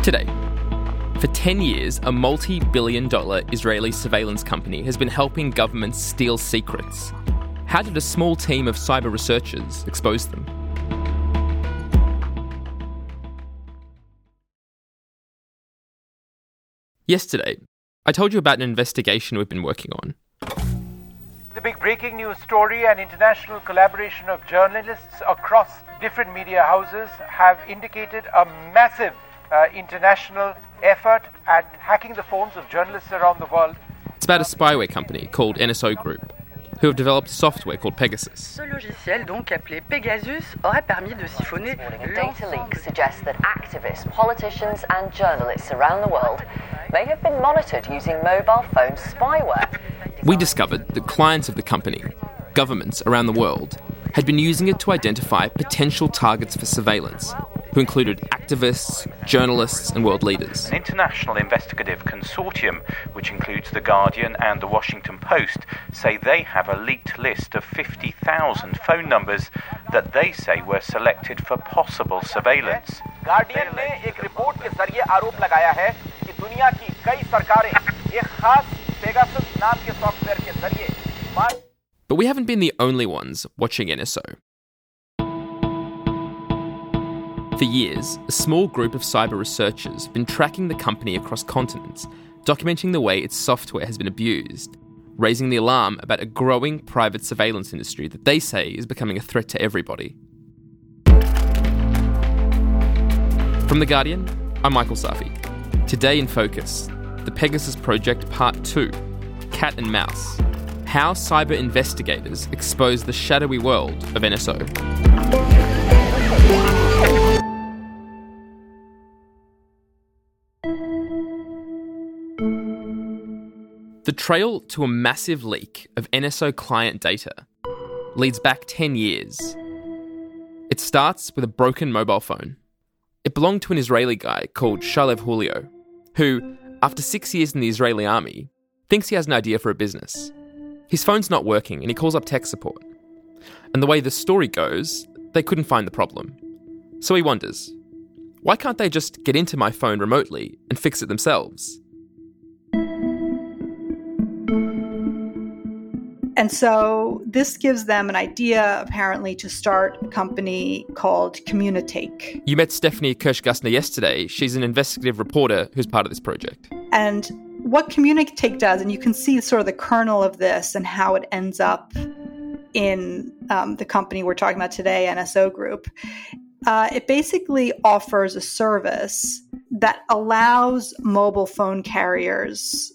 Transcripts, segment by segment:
Today, for 10 years, a multi-billion-dollar Israeli surveillance company has been helping governments steal secrets. How did a small team of cyber researchers expose them? Yesterday, I told you about an investigation we've been working on. The big breaking news story and international collaboration of journalists across different media houses have indicated a massive international effort at hacking the phones of journalists around the world. It's about a spyware company called NSO Group, who have developed software called Pegasus. Ce logiciel, donc appelé Pegasus, aurait permis de siphonner Data leaks suggest that activists, politicians and journalists around the world may have been monitored using mobile phone spyware. We discovered that clients of the company, governments around the world, had been using it to identify potential targets for surveillance, who included activists, journalists and world leaders. An international investigative consortium, which includes The Guardian and The Washington Post, say they have a leaked list of 50,000 phone numbers that they say were selected for possible surveillance. Guardian ने एक report के जरिए आरोप लगाया है कि दुनिया की कई सरकारें एक खास पेगासस नाम के सॉफ्टवेयर के जरिए But we haven't been the only ones watching NSO. For years, a small group of cyber researchers have been tracking the company across continents, documenting the way its software has been abused, raising the alarm about a growing private surveillance industry that they say is becoming a threat to everybody. From The Guardian, I'm Michael Safi. Today in Focus, the Pegasus Project Part 2, Cat and Mouse. How cyber investigators expose the shadowy world of NSO. The trail to a massive leak of NSO client data leads back 10 years. It starts with a broken mobile phone. It belonged to an Israeli guy called Shalev Julio, who, after 6 years in the Israeli army, thinks he has an idea for a business. His phone's not working and he calls up tech support. And the way the story goes, they couldn't find the problem. So he wonders, why can't they just get into my phone remotely and fix it themselves? And so this gives them an idea, apparently, to start a company called Communitake. You met Stephanie Kirschgassner yesterday. She's an investigative reporter who's part of this project. And what Communitake does, and you can see sort of the kernel of this and how it ends up in the company we're talking about today, NSO Group, it basically offers a service that allows mobile phone carriers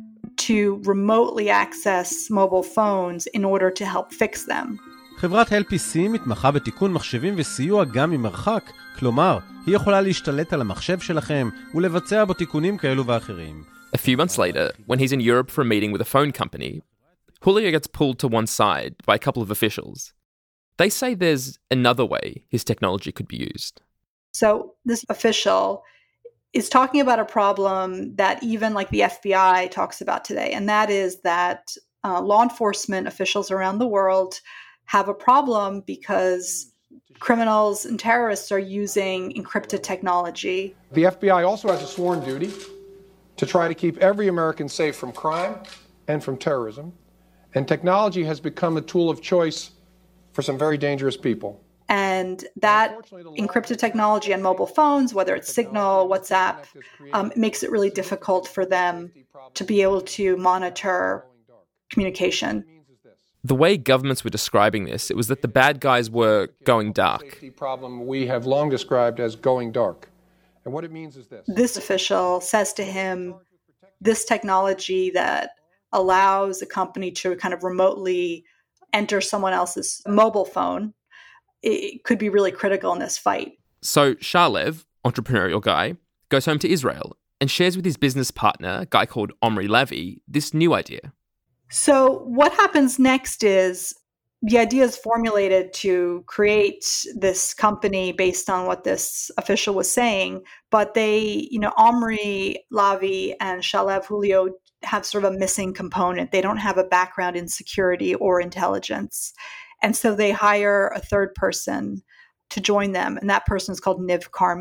to remotely access mobile phones in order to help fix them. חברת LPC מתמחה בתיקון מחשבים וסיוע גם ממרחק, כלומר, היא יכולה להשתלט על המחשב שלכם ולבצע בו תיקונים כאלו ואחרים. A few months later, when he's in Europe for a meeting with a phone company, Julio gets pulled to one side by a couple of officials. They say there's another way his technology could be used. So this official is talking about a problem that even like the FBI talks about today, and that is that law enforcement officials around the world have a problem because criminals and terrorists are using encrypted technology. The FBI also has a sworn duty to try to keep every American safe from crime and from terrorism, and technology has become a tool of choice for some very dangerous people. And that encrypted technology on mobile phones, whether it's Signal, WhatsApp, makes it really difficult for them to be able to monitor communication. The way governments were describing this, it was that the bad guys were going dark. Safety problem we have long described as going dark. And what it means is this. This official says to him, this technology that allows a company to kind of remotely enter someone else's mobile phone, it could be really critical in this fight. So Shalev, entrepreneurial guy, goes home to Israel and shares with his business partner, a guy called Omri Levy, this new idea. So what happens next is the idea is formulated to create this company based on what this official was saying, but they, Omri Levy and Shalev Julio have sort of a missing component. They don't have a background in security or intelligence. And so they hire a third person to join them, and that person is called Niv Karmi.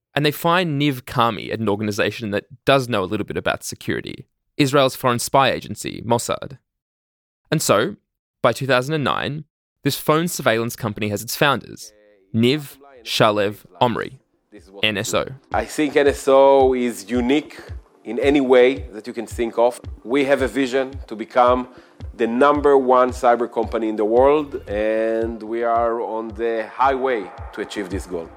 And they find Niv Karmi at an organization that does know a little bit about security, Israel's foreign spy agency, Mossad. And so, by 2009, this phone surveillance company has its founders, Niv, Shalev, Omri, NSO. I think NSO is unique in any way that you can think of. We have a vision to become the number one cyber company in the world, and we are on the highway to achieve this goal.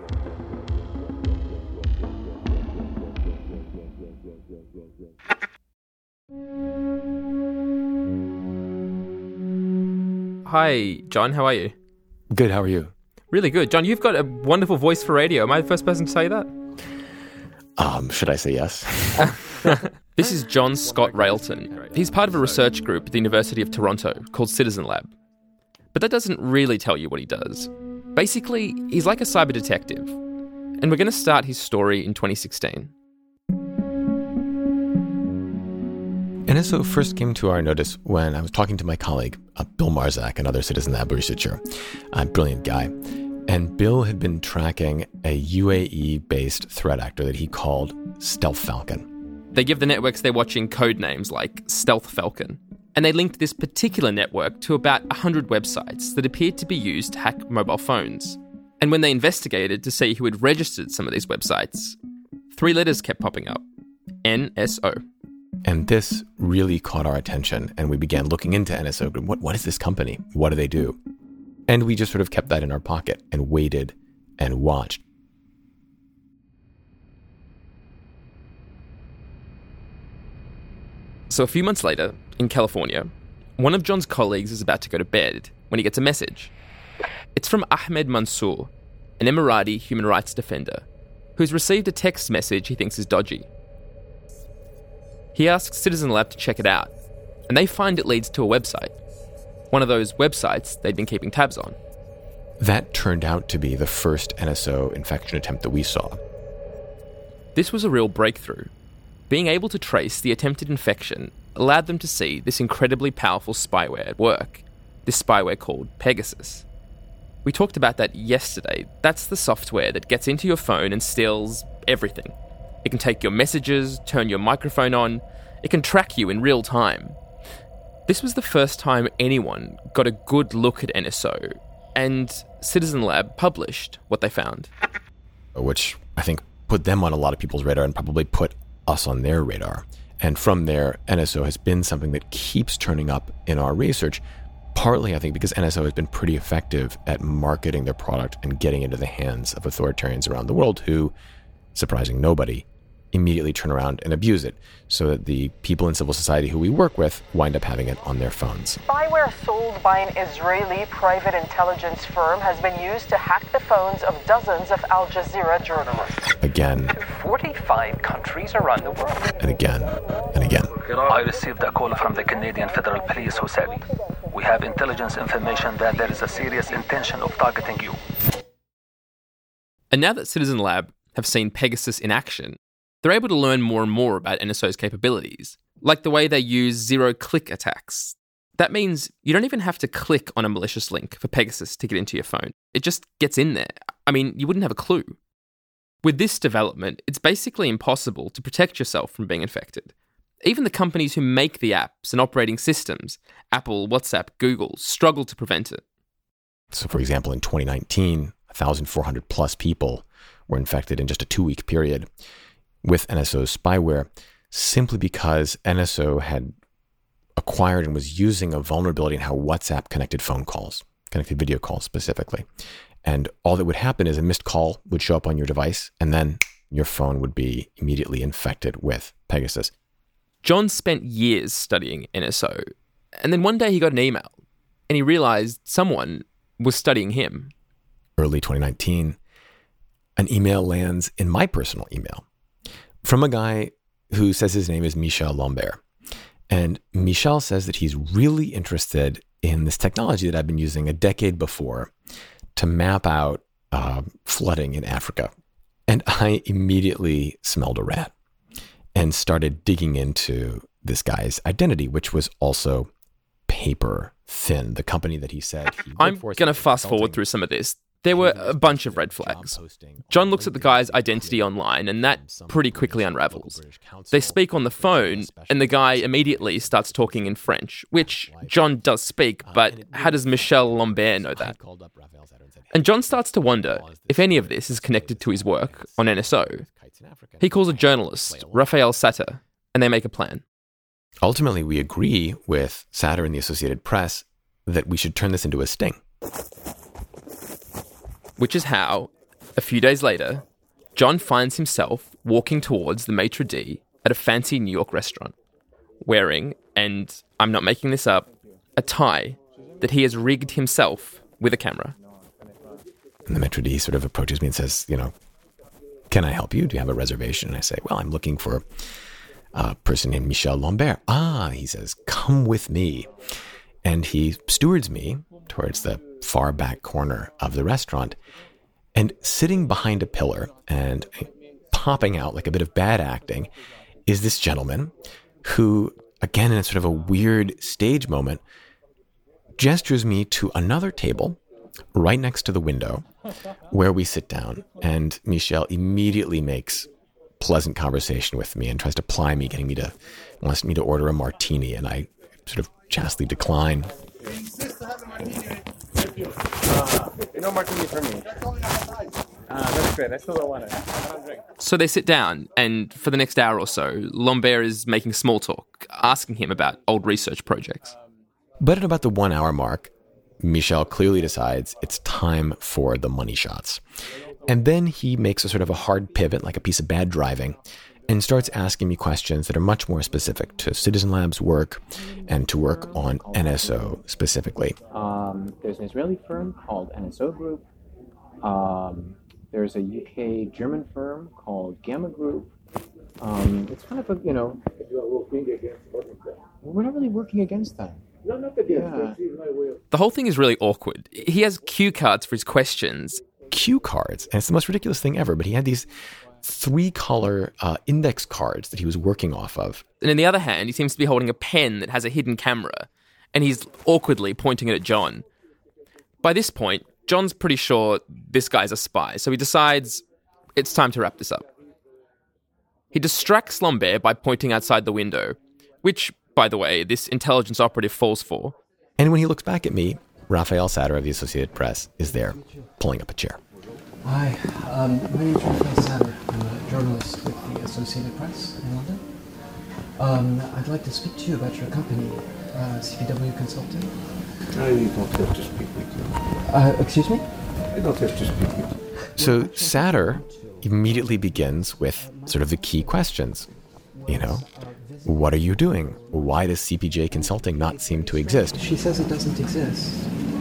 Hi, John, how are you? Good, how are you? Really good. John, you've got a wonderful voice for radio. Am I the first person to say that? Should I say yes? This is John Scott Railton. He's part of a research group at the University of Toronto called Citizen Lab. But that doesn't really tell you what he does. Basically, he's like a cyber detective. And we're going to start his story in 2016. NSO first came to our notice when I was talking to my colleague, Bill Marzak, another Citizen Lab researcher, a brilliant guy. And Bill had been tracking a UAE-based threat actor that he called Stealth Falcon. They give the networks they're watching code names like Stealth Falcon. And they linked this particular network to about 100 websites that appeared to be used to hack mobile phones. And when they investigated to see who had registered some of these websites, 3 letters kept popping up. NSO. And this really caught our attention, and we began looking into NSO. What is this company? What do they do? And we just sort of kept that in our pocket and waited and watched. So a few months later, in California, one of John's colleagues is about to go to bed when he gets a message. It's from Ahmed Mansour, an Emirati human rights defender, who's received a text message he thinks is dodgy. He asks Citizen Lab to check it out, and they find it leads to a website. One of those websites they'd been keeping tabs on. That turned out to be the first NSO infection attempt that we saw. This was a real breakthrough. Being able to trace the attempted infection allowed them to see this incredibly powerful spyware at work, this spyware called Pegasus. We talked about that yesterday. That's the software that gets into your phone and steals everything. It can take your messages, turn your microphone on. It can track you in real time. This was the first time anyone got a good look at NSO, and Citizen Lab published what they found. Which I think put them on a lot of people's radar and probably put us on their radar. And from there, NSO has been something that keeps turning up in our research, partly, I think, because NSO has been pretty effective at marketing their product and getting into the hands of authoritarians around the world who, surprising nobody, immediately turn around and abuse it, so that the people in civil society who we work with wind up having it on their phones. Spyware sold by an Israeli private intelligence firm has been used to hack the phones of dozens of Al Jazeera journalists. Again. To 45 countries around the world. And again. And again. I received a call from the Canadian Federal Police who said, "We have intelligence information that there is a serious intention of targeting you." And now that Citizen Lab have seen Pegasus in action, they're able to learn more and more about NSO's capabilities, like the way they use zero-click attacks. That means you don't even have to click on a malicious link for Pegasus to get into your phone. It just gets in there. I mean, you wouldn't have a clue. With this development, it's basically impossible to protect yourself from being infected. Even the companies who make the apps and operating systems, Apple, WhatsApp, Google, struggle to prevent it. So, for example, in 2019, 1,400 plus people were infected in just a 2-week period with NSO's spyware, simply because NSO had acquired and was using a vulnerability in how WhatsApp connected phone calls, connected video calls specifically. And all that would happen is a missed call would show up on your device, and then your phone would be immediately infected with Pegasus. John spent years studying NSO, and then one day he got an email, and he realized someone was studying him. Early 2019, an email lands in my personal email from a guy who says his name is Michel Lambert. And Michel says that he's really interested in this technology that I've been using a decade before to map out flooding in Africa. And I immediately smelled a rat and started digging into this guy's identity, which was also Paper Thin, the company that he said he I'm going to fast forward through some of this. There were a bunch of red flags. John looks at the guy's identity online, and that pretty quickly unravels. They speak on the phone, and the guy immediately starts talking in French, which John does speak, but how does Michel Lambert know that? And John starts to wonder if any of this is connected to his work on NSO. He calls a journalist, Raphael Satter, and they make a plan. Ultimately, we agree with Satter and the Associated Press that we should turn this into a sting. Which is how, a few days later, John finds himself walking towards the maitre d' at a fancy New York restaurant, wearing, and I'm not making this up, a tie that he has rigged himself with a camera. And the maitre d' sort of approaches me and says, can I help you? Do you have a reservation? And I say, well, I'm looking for a person named Michel Lambert. He says, come with me. And he stewards me towards the far back corner of the restaurant, and sitting behind a pillar and popping out like a bit of bad acting is this gentleman who, again, in a sort of a weird stage moment, gestures me to another table right next to the window where we sit down, and Michel immediately makes pleasant conversation with me and tries to ply me, wants me to order a martini, and I sort of chastely decline. No martini for me. That's great. I still don't want it. So they sit down, and for the next hour or so, Lambert is making small talk, asking him about old research projects. But at about the 1 hour mark, Michel clearly decides it's time for the money shots. And then he makes a sort of a hard pivot, like a piece of bad driving, and starts asking me questions that are much more specific to Citizen Lab's work and to work on NSO specifically. There's an Israeli firm called NSO Group. There's a UK-German firm called Gamma Group. It's kind of a, we're not really working against them. Yeah. The whole thing is really awkward. He has cue cards for his questions. Cue cards? And it's the most ridiculous thing ever, but he had these 3-color index cards that he was working off of. And in the other hand, he seems to be holding a pen that has a hidden camera, and he's awkwardly pointing it at John. By this point, John's pretty sure this guy's a spy, so he decides it's time to wrap this up. He distracts Lambert by pointing outside the window, which, by the way, this intelligence operative falls for. And when he looks back at me, Raphael Satter of the Associated Press is there, pulling up a chair. Hi, my name is Raphael Satter. I'm a journalist with the Associated Press in London. I'd like to speak to you about your company, CPW Consulting. You don't have to speak with you. Excuse me? You don't have to speak with you. So Satter immediately begins with sort of the key questions. What are you doing? Why does CPJ Consulting not seem to exist? She says it doesn't exist.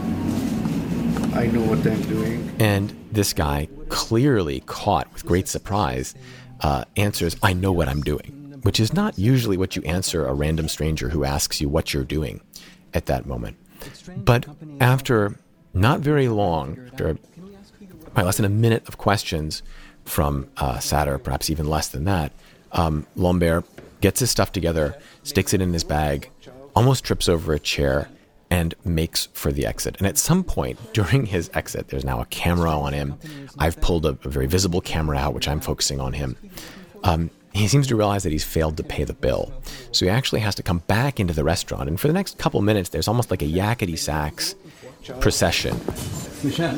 I know what I'm doing. And this guy, clearly caught with great surprise, answers, I know what I'm doing, which is not usually what you answer a random stranger who asks you what you're doing at that moment. But after not very long, after less than a minute of questions from Satter, perhaps even less than that, Lambert gets his stuff together, sticks it in his bag, almost trips over a chair, and makes for the exit. And at some point during his exit, there's now a camera on him. I've pulled a very visible camera out, which I'm focusing on him. He seems to realize that he's failed to pay the bill. So he actually has to come back into the restaurant. And for the next couple minutes, there's almost like a yakety-sax procession. Michel,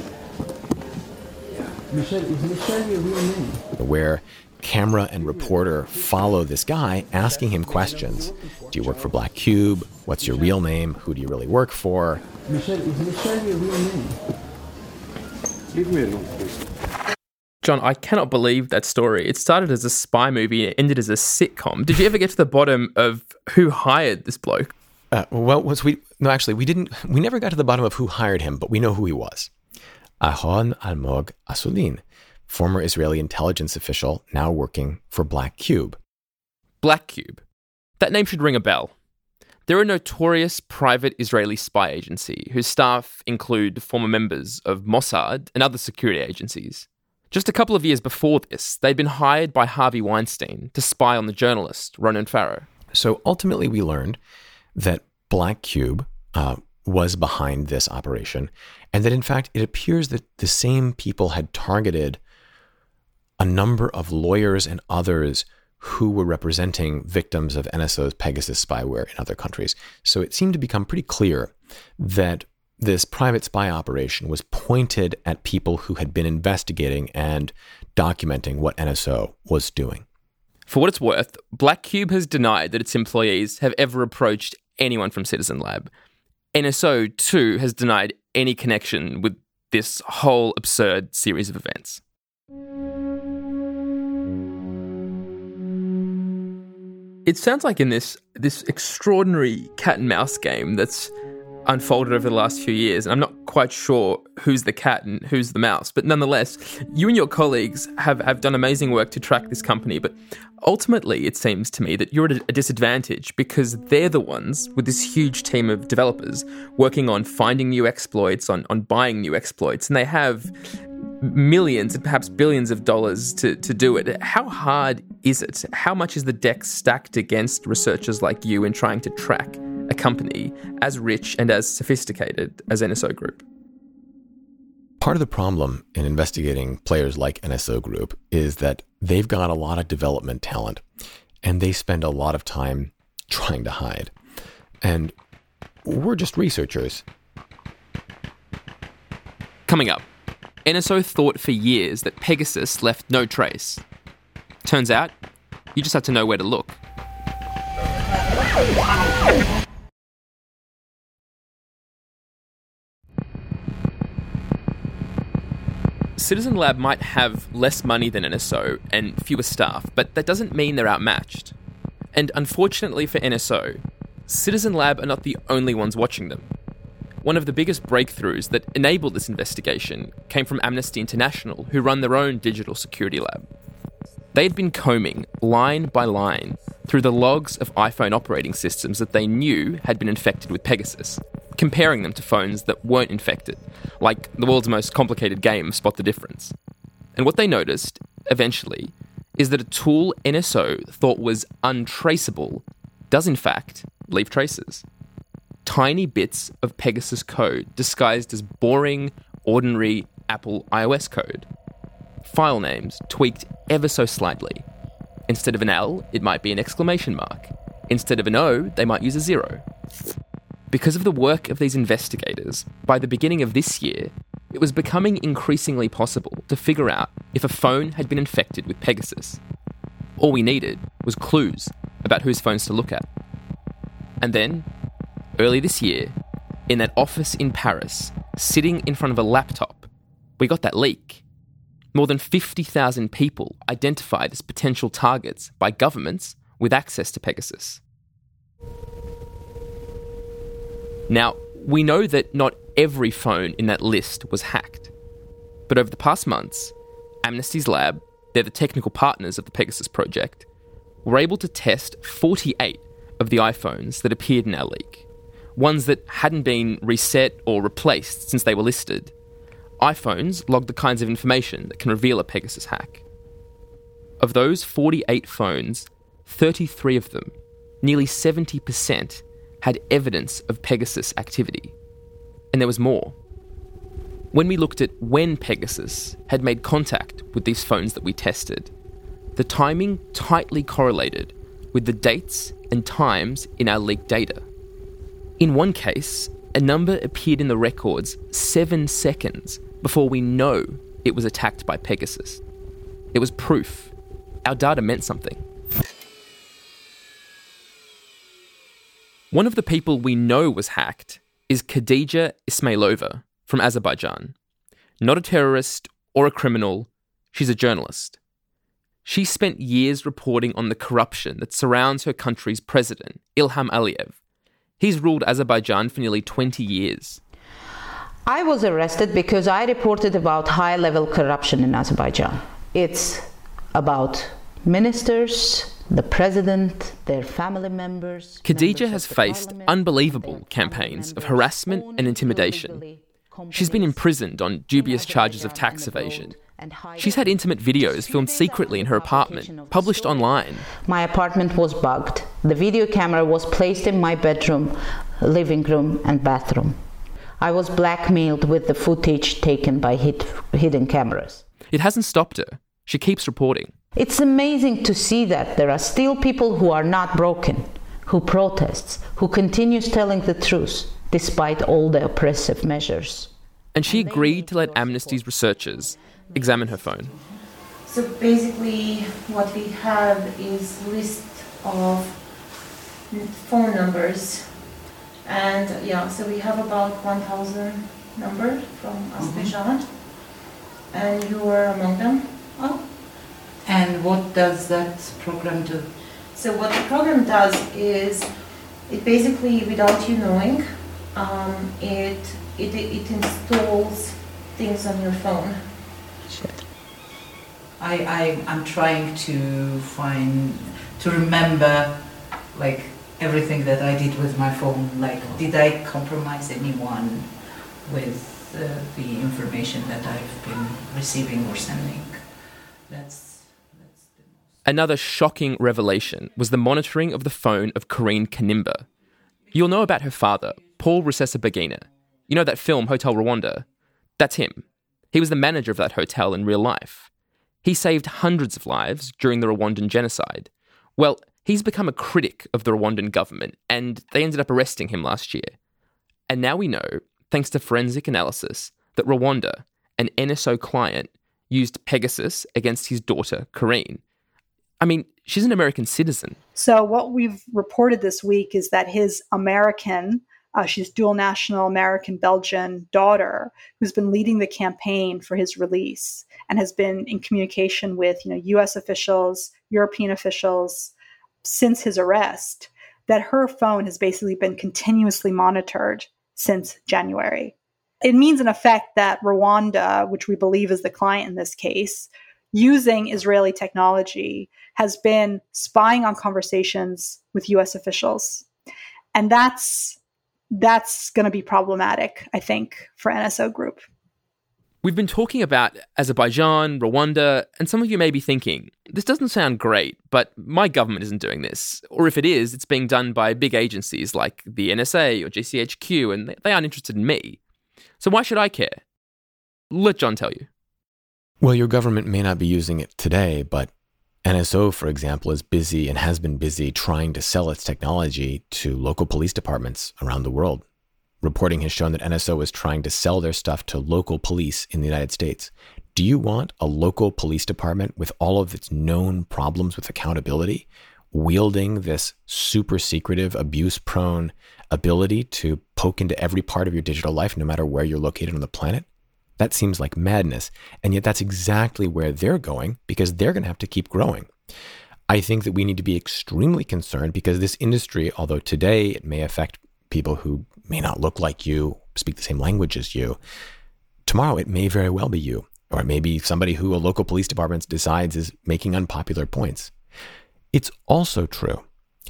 is Michel your real name? Where camera and reporter follow this guy, asking him questions. Do you work for Black Cube? What's your real name? Who do you really work for? Michel, is Michel your real name? Leave me alone, please. John, I cannot believe that story. It started as a spy movie and it ended as a sitcom. Did you ever get to the bottom of who hired this bloke? We never got to the bottom of who hired him, but we know who he was. Ahon Almog Asulin, former Israeli intelligence official, now working for Black Cube. Black Cube. That name should ring a bell. They're a notorious private Israeli spy agency whose staff include former members of Mossad and other security agencies. Just a couple of years before this, they'd been hired by Harvey Weinstein to spy on the journalist Ronan Farrow. So ultimately we learned that Black Cube was behind this operation, and that in fact it appears that the same people had targeted a number of lawyers and others who were representing victims of NSO's Pegasus spyware in other countries. So it seemed to become pretty clear that this private spy operation was pointed at people who had been investigating and documenting what NSO was doing. For what it's worth, Black Cube has denied that its employees have ever approached anyone from Citizen Lab. NSO, too, has denied any connection with this whole absurd series of events. It sounds like in this extraordinary cat and mouse game that's unfolded over the last few years, and I'm not quite sure who's the cat and who's the mouse, but nonetheless, you and your colleagues have done amazing work to track this company, but ultimately it seems to me that you're at a disadvantage because they're the ones with this huge team of developers working on finding new exploits, on buying new exploits, and they have millions and perhaps billions of dollars to do it. How hard is it? How much is the deck stacked against researchers like you in trying to track a company as rich and as sophisticated as NSO Group? Part of the problem in investigating players like NSO Group is that they've got a lot of development talent and they spend a lot of time trying to hide. And we're just researchers. Coming up, NSO thought for years that Pegasus left no trace. Turns out, you just have to know where to look. Citizen Lab might have less money than NSO and fewer staff, but that doesn't mean they're outmatched. And unfortunately for NSO, Citizen Lab are not the only ones watching them. One of the biggest breakthroughs that enabled this investigation came from Amnesty International, who run their own digital security lab. They had been combing, line by line, through the logs of iPhone operating systems that they knew had been infected with Pegasus, comparing them to phones that weren't infected, like the world's most complicated game, Spot the Difference. And what they noticed, eventually, is that a tool NSO thought was untraceable does in fact leave traces. Tiny bits of Pegasus code disguised as boring, ordinary Apple iOS code. File names tweaked ever so slightly. Instead of an L, it might be an exclamation mark. Instead of an O, they might use a 0. Because of the work of these investigators, by the beginning of this year, it was becoming increasingly possible to figure out if a phone had been infected with Pegasus. All we needed was clues about whose phones to look at. And then, early this year, in that office in Paris, sitting in front of a laptop, we got that leak. More than 50,000 people identified as potential targets by governments with access to Pegasus. Now, we know that not every phone in that list was hacked. But over the past months, Amnesty's lab, they're the technical partners of the Pegasus project, were able to test 48 of the iPhones that appeared in our leak. Ones that hadn't been reset or replaced since they were listed. iPhones log the kinds of information that can reveal a Pegasus hack. Of those 48 phones, 33 of them, nearly 70%, had evidence of Pegasus activity. And there was more. When we looked at when Pegasus had made contact with these phones that we tested, the timing tightly correlated with the dates and times in our leaked data. In one case, a number appeared in the records 7 seconds before we know it was attacked by Pegasus. It was proof. Our data meant something. One of the people we know was hacked is Khadija Ismailova from Azerbaijan. Not a terrorist or a criminal, she's a journalist. She spent years reporting on the corruption that surrounds her country's president, Ilham Aliyev. He's ruled Azerbaijan for nearly 20 years. I was arrested because I reported about high-level corruption in Azerbaijan. It's about ministers, the president, their family members. Khadija has faced unbelievable campaigns of harassment and intimidation. She's been imprisoned on dubious charges of tax evasion. She's had intimate videos filmed secretly in her apartment, published online. My apartment was bugged. The video camera was placed in my bedroom living room, and bathroom. I was blackmailed with the footage taken by hidden cameras. It hasn't stopped her. She keeps reporting. It's amazing to see that there are still people who are not broken, who protests, who continues telling the truth despite all the oppressive measures. And she agreed to let Amnesty's researchers examine her phone. So basically what we have is a list of phone numbers. And so we have about 1,000 numbers from Azerbaijan. And you were among them. Oh. And what does that program do? So what the program does is, it basically, without you knowing, it installs things on your phone. Shit. I'm trying to remember, like, everything that I did with my phone. Like, did I compromise anyone with the information that I've been receiving or sending? Another shocking revelation was the monitoring of the phone of Karine Kanimba. You'll know about her father, Paul Rusesabagina. You know that film, Hotel Rwanda? That's him. He was the manager of that hotel in real life. He saved hundreds of lives during the Rwandan genocide. Well, he's become a critic of the Rwandan government, and they ended up arresting him last year. And now we know, thanks to forensic analysis, that Rwanda, an NSO client, used Pegasus against his daughter, Karine. I mean, she's an American citizen. So what we've reported this week is that his American, she's dual national American-Belgian daughter, who's been leading the campaign for his release and has been in communication with, U.S. officials, European officials since his arrest, that her phone has basically been continuously monitored since January. It means, in effect, that Rwanda, which we believe is the client in this case, using Israeli technology, has been spying on conversations with U.S. officials. And that's going to be problematic, I think, for NSO Group. We've been talking about Azerbaijan, Rwanda, and some of you may be thinking, this doesn't sound great, but my government isn't doing this. Or if it is, it's being done by big agencies like the NSA or GCHQ, and they aren't interested in me. So why should I care? Let John tell you. Well, your government may not be using it today, but NSO, for example, is busy and has been busy trying to sell its technology to local police departments around the world. Reporting has shown that NSO is trying to sell their stuff to local police in the United States. Do you want a local police department with all of its known problems with accountability, wielding this super secretive, abuse-prone ability to poke into every part of your digital life, no matter where you're located on the planet? That seems like madness. And yet that's exactly where they're going, because they're going to have to keep growing. I think that we need to be extremely concerned because this industry, although today it may affect people who may not look like you, speak the same language as you, tomorrow it may very well be you, or it may be somebody who a local police department decides is making unpopular points. It's also true.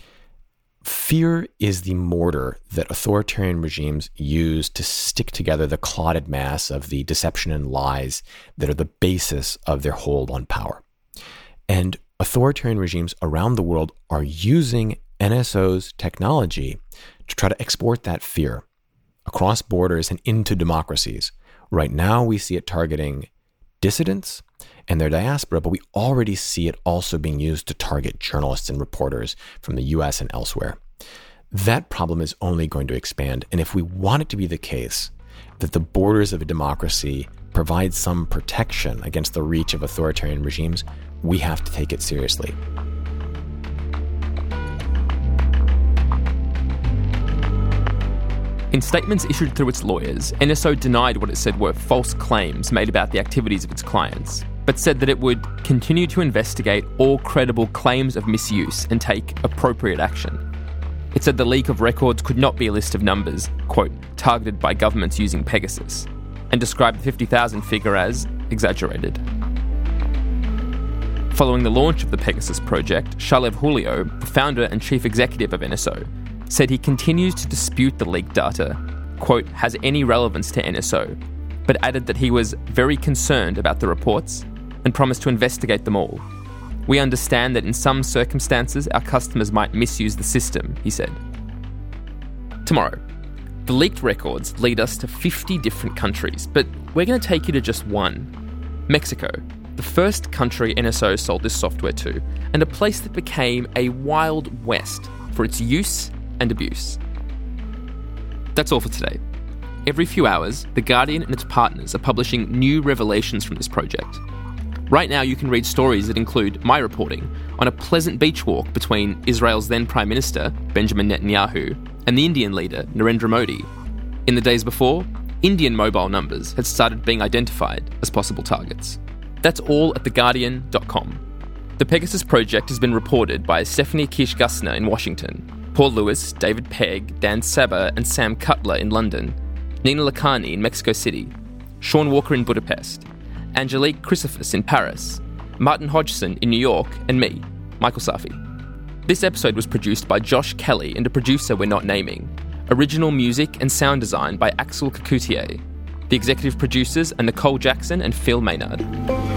Fear is the mortar that authoritarian regimes use to stick together the clotted mass of the deception and lies that are the basis of their hold on power. And authoritarian regimes around the world are using NSO's technology to try to export that fear across borders and into democracies. Right now, we see it targeting dissidents and their diaspora, but we already see it also being used to target journalists and reporters from the US and elsewhere. That problem is only going to expand. And if we want it to be the case that the borders of a democracy provide some protection against the reach of authoritarian regimes, we have to take it seriously. In statements issued through its lawyers, NSO denied what it said were false claims made about the activities of its clients, but said that it would continue to investigate all credible claims of misuse and take appropriate action. It said the leak of records could not be a list of numbers, quote, targeted by governments using Pegasus, and described the 50,000 figure as exaggerated. Following the launch of the Pegasus project, Shalev Julio, the founder and chief executive of NSO, said he continues to dispute the leaked data, quote, has any relevance to NSO, but added that he was very concerned about the reports and promised to investigate them all. We understand that in some circumstances our customers might misuse the system, he said. To Tomorrow, the leaked records lead us to 50 different countries, but we're going to take you to just one. Mexico, the first country NSO sold this software to, and a place that became a wild west for its use and abuse. That's all for today. Every few hours, The Guardian and its partners are publishing new revelations from this project. Right now, you can read stories that include my reporting on a pleasant beach walk between Israel's then Prime Minister, Benjamin Netanyahu, and the Indian leader, Narendra Modi. In the days before, Indian mobile numbers had started being identified as possible targets. That's all at theguardian.com. The Pegasus project has been reported by Stephanie Kish-Gussner in Washington, Paul Lewis, David Pegg, Dan Saber, and Sam Cutler in London, Nina Lakhani in Mexico City, Sean Walker in Budapest, Angelique Chrysophus in Paris, Martin Hodgson in New York, and me, Michael Safi. This episode was produced by Josh Kelly and a producer we're not naming. Original music and sound design by Axel Kacoutier. The executive producers are Nicole Jackson and Phil Maynard.